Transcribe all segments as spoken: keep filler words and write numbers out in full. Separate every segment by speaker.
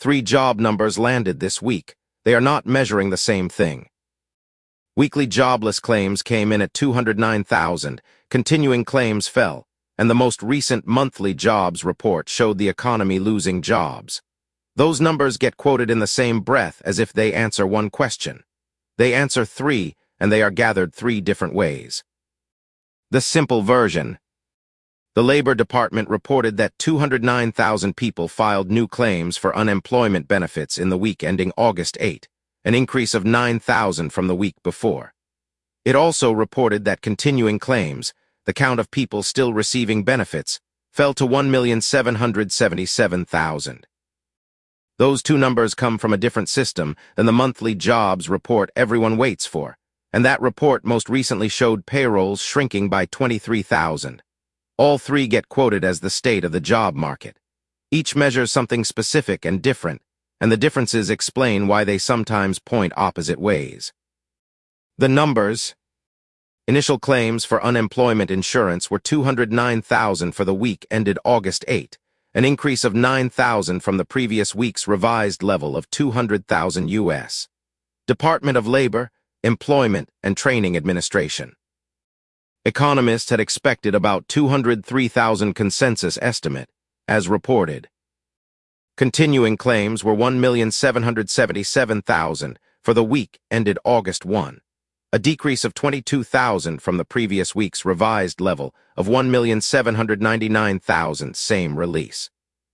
Speaker 1: Three job numbers landed this week. They are not measuring the same thing. Weekly jobless claims came in at two hundred nine thousand, continuing claims fell, and the most recent monthly jobs report showed the economy losing jobs. Those numbers get quoted in the same breath as if they answer one question. They answer three, and they are gathered three different ways. The simple version. The Labor Department reported that two hundred nine thousand people filed new claims for unemployment benefits in the week ending August eighth, an increase of nine thousand from the week before. It also reported that continuing claims, the count of people still receiving benefits, fell to one million seven hundred seventy-seven thousand. Those two numbers come from a different system than the monthly jobs report everyone waits for, and that report most recently showed payrolls shrinking by twenty-three thousand. All three get quoted as the state of the job market. Each measures something specific and different, and the differences explain why they sometimes point opposite ways. The numbers. Initial claims for unemployment insurance were two hundred nine thousand for the week ended August eighth, an increase of nine thousand from the previous week's revised level of two hundred thousand U S. Department of Labor, Employment and Training Administration. Economists had expected about two hundred three thousand consensus estimate, as reported. Continuing claims were one million seven hundred seventy-seven thousand for the week ended August first, a decrease of twenty-two thousand from the previous week's revised level of one million seven hundred ninety-nine thousand same release.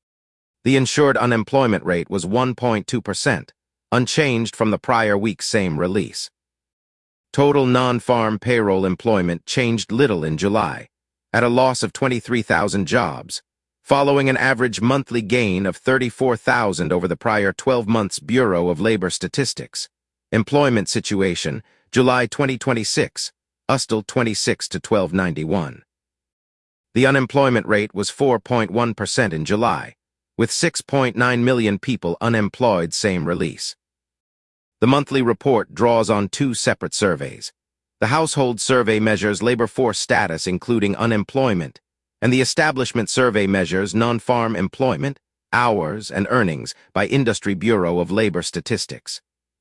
Speaker 1: The insured unemployment rate was one point two percent, unchanged from the prior week's same release. Total non-farm payroll employment changed little in July, at a loss of twenty-three thousand jobs, following an average monthly gain of thirty-four thousand over the prior twelve months Bureau of Labor Statistics. Employment situation, July twenty twenty-six, U S T L twenty-six to twelve ninety-one. The unemployment rate was four point one percent in July, with six point nine million people unemployed same release. The monthly report draws on two separate surveys. The Household Survey measures labor force status including unemployment, and the Establishment Survey measures non-farm employment, hours, and earnings by Industry Bureau of Labor Statistics.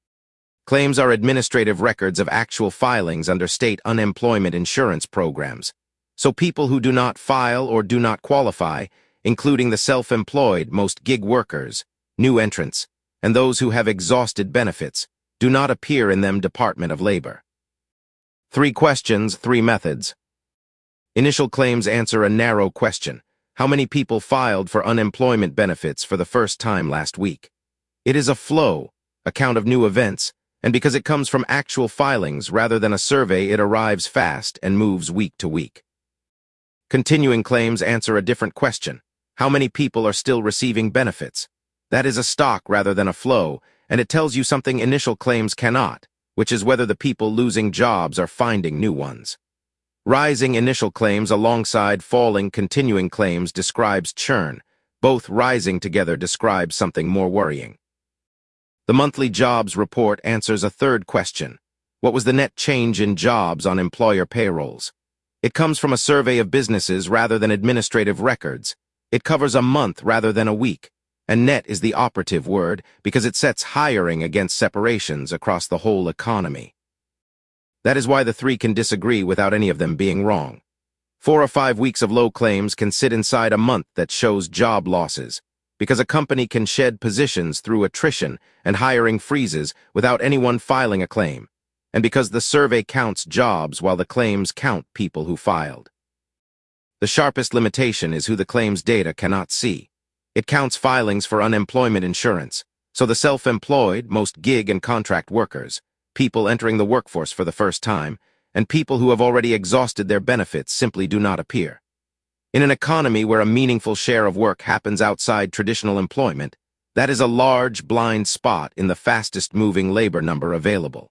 Speaker 1: Claims are administrative records of actual filings under state unemployment insurance programs, so people who do not file or do not qualify, including the self-employed, most gig workers, new entrants, and those who have exhausted benefits, do not appear in them Department of Labor. Three questions, three methods. Initial claims answer a narrow question. How many people filed for unemployment benefits for the first time last week? It is a flow, a count of new events, and because it comes from actual filings rather than a survey, it arrives fast and moves week to week. Continuing claims answer a different question. How many people are still receiving benefits? That is a stock rather than a flow, and it tells you something initial claims cannot, which is whether the people losing jobs are finding new ones. Rising initial claims alongside falling continuing claims describes churn. Both rising together describe something more worrying. The monthly jobs report answers a third question. What was the net change in jobs on employer payrolls? It comes from a survey of businesses rather than administrative records. It covers a month rather than a week. And net is the operative word because it sets hiring against separations across the whole economy. That is why the three can disagree without any of them being wrong. Four or five weeks of low claims can sit inside a month that shows job losses, because a company can shed positions through attrition and hiring freezes without anyone filing a claim, and because the survey counts jobs while the claims count people who filed. The sharpest limitation is who the claims data cannot see. It counts filings for unemployment insurance, so the self-employed, most gig and contract workers, people entering the workforce for the first time, and people who have already exhausted their benefits simply do not appear. In an economy where a meaningful share of work happens outside traditional employment, that is a large blind spot in the fastest-moving labor number available.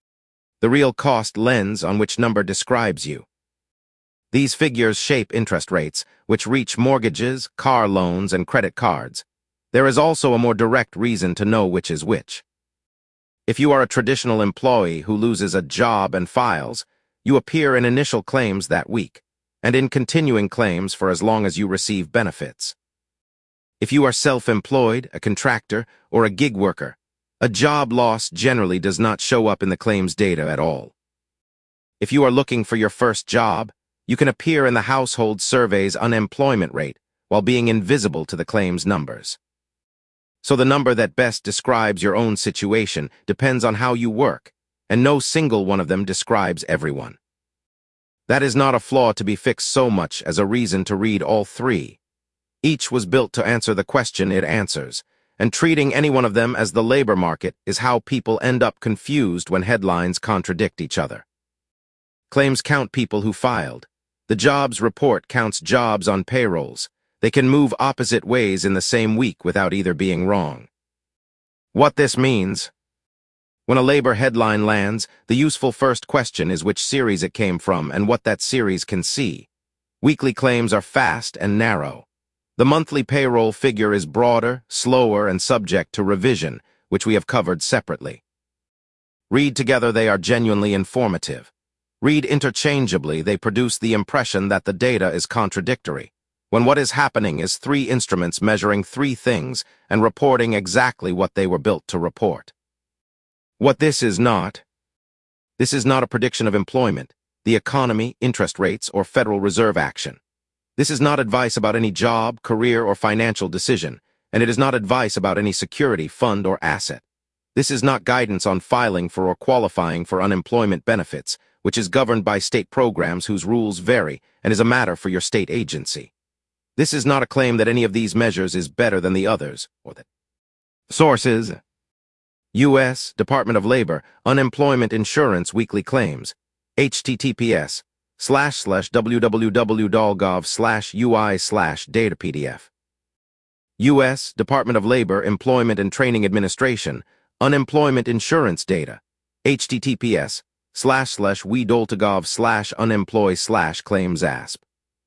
Speaker 1: The real cost lens on which number describes you. These figures shape interest rates, which reach mortgages, car loans, and credit cards. There is also a more direct reason to know which is which. If you are a traditional employee who loses a job and files, you appear in initial claims that week, and in continuing claims for as long as you receive benefits. If you are self-employed, a contractor, or a gig worker, a job loss generally does not show up in the claims data at all. If you are looking for your first job, you can appear in the household survey's unemployment rate while being invisible to the claims numbers. So the number that best describes your own situation depends on how you work, and no single one of them describes everyone. That is not a flaw to be fixed so much as a reason to read all three. Each was built to answer the question it answers, and treating any one of them as the labor market is how people end up confused when headlines contradict each other. Claims count people who filed. The jobs report counts jobs on payrolls. They can move opposite ways in the same week without either being wrong. What this means: when a labor headline lands, the useful first question is which series it came from and what that series can see. Weekly claims are fast and narrow. The monthly payroll figure is broader, slower, and subject to revision, which we have covered separately. Read together, they are genuinely informative. Read interchangeably, they produce the impression that the data is contradictory, when what is happening is three instruments measuring three things and reporting exactly what they were built to report. What this is not. This is not a prediction of employment, the economy, interest rates, or Federal Reserve action. This is not advice about any job, career, or financial decision, and it is not advice about any security, fund, or asset. This is not guidance on filing for or qualifying for unemployment benefits, which is governed by state programs whose rules vary and is a matter for your state agency. This is not a claim that any of these measures is better than the others, or that. Sources: U S Department of Labor, Unemployment Insurance Weekly Claims, H T T P S slash slash www.gov slash UI slash data P D F. U S Department of Labor, Employment and Training Administration, Unemployment Insurance Data, H T T P S slash slash we.gov slash unemploy slash claims asp.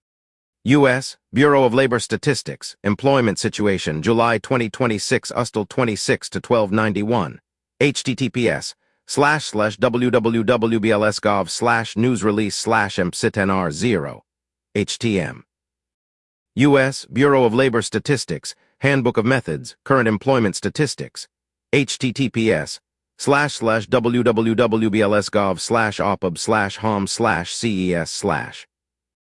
Speaker 1: U S Bureau of Labor Statistics, Employment Situation, July twenty twenty-six, U S T L twenty-six to twelve ninety-one, H T T P S slash slash www.bls.gov slash news release slash M S I T N R zero, H T M. U S Bureau of Labor Statistics, Handbook of Methods, Current Employment Statistics, H T T P S slash slash www.bls.gov slash opub slash hom slash ces slash